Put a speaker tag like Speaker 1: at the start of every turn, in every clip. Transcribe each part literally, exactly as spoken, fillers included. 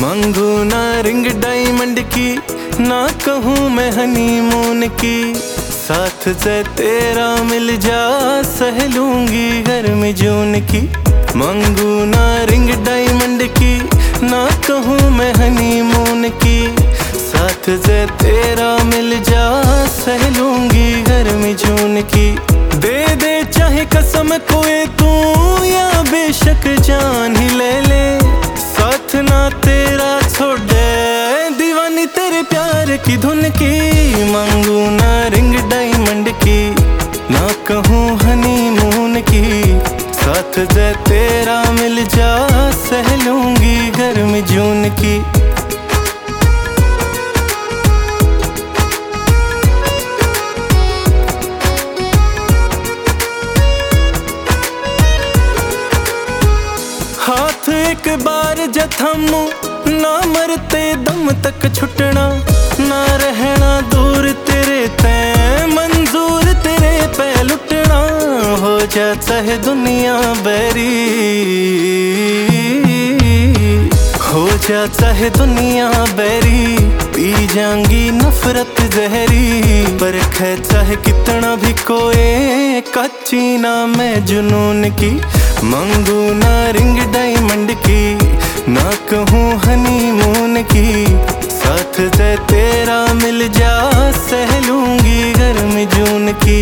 Speaker 1: मांगू ना ring diamond की, ना कहूँ मैं हनीमून की। साथ से तेरा मिल जा सह लूंगी गर्मी जून की। मांगू ना रिंग डायमंड की, ना कहूँ मैं हनीमून की। साथ से तेरा मिल जा सह लूंगी गर्मी जून की। दे दे चाहे कसम कोई तू या बेशक जान ही ले ले, साथ ना तेरा छोड़े दीवानी तेरे प्यार की धुन की। मांगू ना रिंग डायमंड की, ना कहूँ हनीमून की। साथ से तेरा मिल जा सह लूंगी गर्मी जून की। हाथ एक बार जथमू ना मरते दम तक छुटना, ना रहना दूर तेरे ते मंजूर तेरे पे लुटना। हो जा चाहे दुनिया बैरी, हो जा चाहे दुनिया बैरी। पी जाऊंगी नफरत जहरी, पर खे चाहे कितना भी कोई कच्ची ना मैं जुनून की। मांगू ना रिंग डायमंड की, ना कहूँ हनीमून की। साथ से तेरा मिल जा सह लूंगी गर्मी जून की।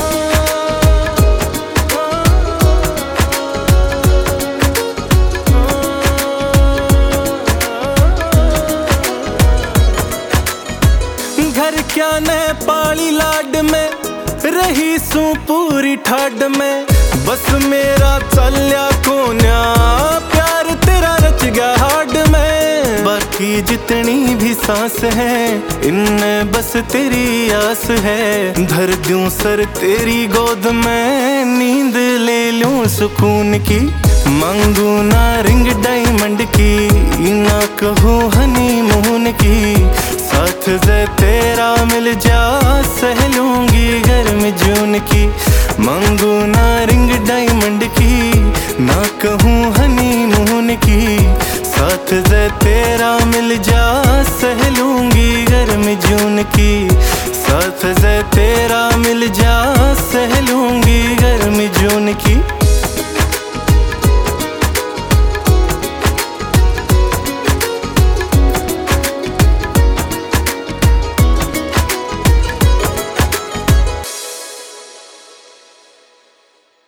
Speaker 1: घर क्या न पाली लाड में रही सू पूरी ठाड में। बस मेरा चल्या कोन्या प्यार तेरा रच गया हाड में। बाकी जितनी भी सांस है इनमें बस तेरी आस है। धर दूं सर तेरी गोद में नींद ले लूं सुकून की। मांगू ना रिंग डायमंड की, ना कहूँ हनीमून की। साथ से तेरा मिल जा सह लूंगी गर्मी जून की। मांगू ना रिंग डायमंड की, ना कहूँ हनीमून की। साथ से तेरा मिल जा सह लूंगी गर्मी जून की। साथ से तेरा मिल जा सह लूंगी गर्मी जून की।